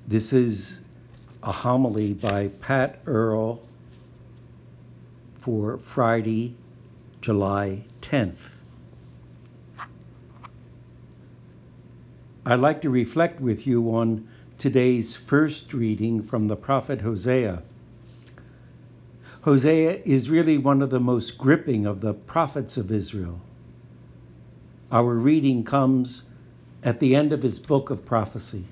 This is a homily by Pat Earl for Friday, July 10th. I'd like to reflect with you on today's first reading from the prophet Hosea. Hosea is really one of the most gripping of the prophets of Israel. Our reading comes at the end of his book of prophecy.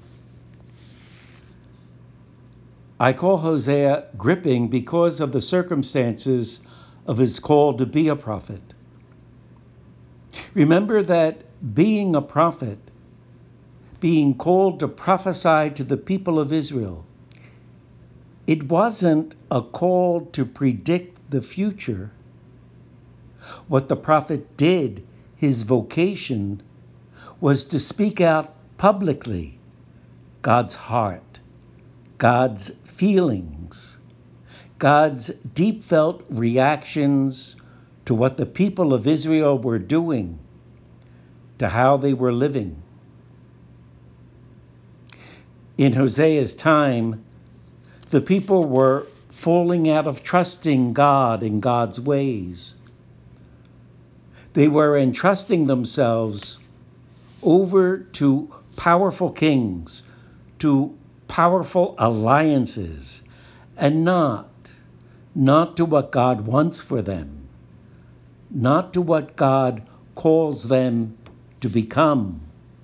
I call Hosea gripping because of the circumstances of his call to be a prophet. Remember that being a prophet, being called to prophesy to the people of Israel, it wasn't a call to predict the future. What the prophet did, his vocation, was to speak out publicly God's heart, God's feelings, God's deep felt reactions to what the people of Israel were doing, to how they were living. In Hosea's time, the people were falling out of trusting God and God's ways. They were entrusting themselves over to powerful kings, to powerful alliances, and not to what God wants for them, not to what God calls them to become.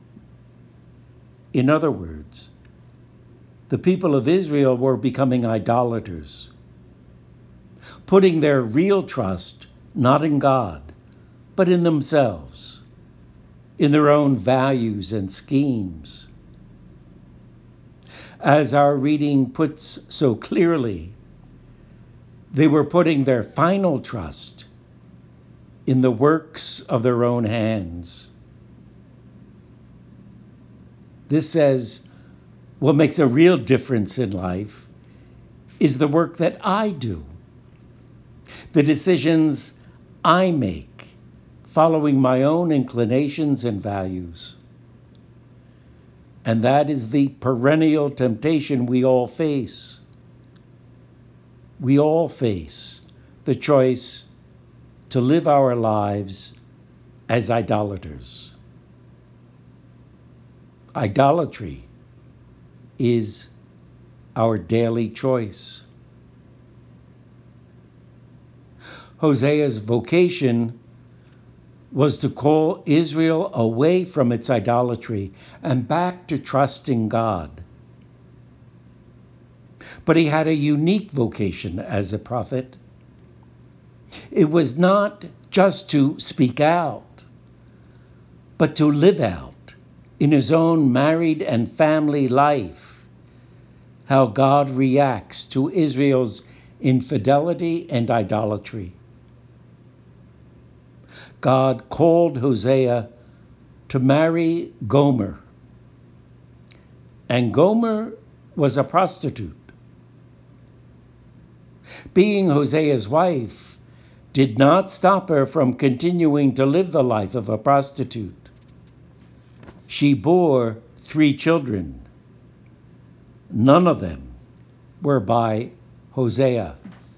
In other words, the people of Israel were becoming idolaters, putting their real trust not in God, but in themselves, in their own values and schemes. As our reading puts so clearly, they were putting their final trust in the works of their own hands. This says, what makes a real difference in life is the work that I do, the decisions I make, following my own inclinations and values. And that is the perennial temptation we all face. We all face the choice to live our lives as idolaters. Idolatry is our daily choice. Hosea's vocation was to call Israel away from its idolatry and back to trusting God. But he had a unique vocation as a prophet. It was not just to speak out, but to live out in his own married and family life how God reacts to Israel's infidelity and idolatry. God called Hosea to marry Gomer, and Gomer was a prostitute. Being Hosea's wife did not stop her from continuing to live the life of a prostitute. She bore 3 children. None of them were by Hosea.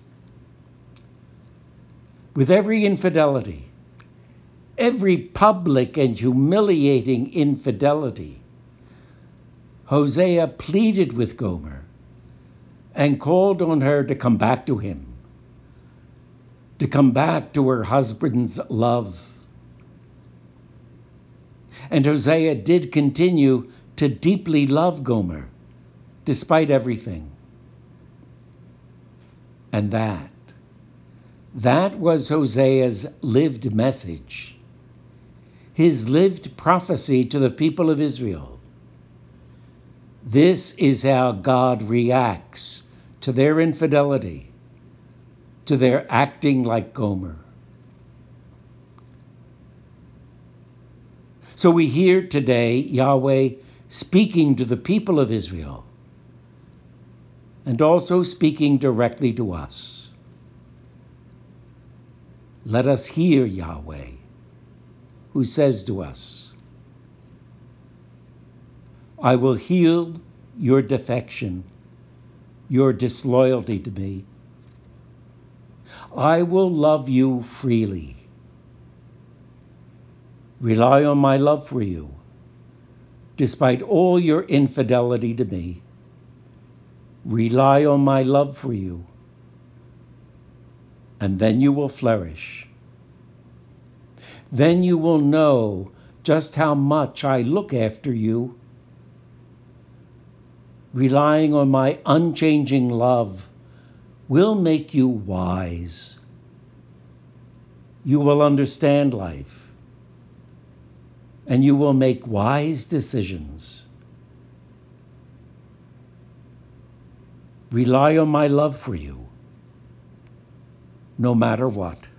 With every infidelity, every public and humiliating infidelity, Hosea pleaded with Gomer and called on her to come back to him, to come back to her husband's love. And Hosea did continue to deeply love Gomer, despite everything. And that was Hosea's lived message, his lived prophecy to the people of Israel. This is how God reacts to their infidelity, to their acting like Gomer. So we hear today Yahweh speaking to the people of Israel and also speaking directly to us. Let us hear Yahweh, who says to us, I will heal your defection, your disloyalty to me. I will love you freely. Rely on my love for you, despite all your infidelity to me. Rely on my love for you, and then you will flourish. Then you will know just how much I look after you. Relying on my unchanging love will make you wise. You will understand life, and you will make wise decisions. Rely on my love for you, no matter what.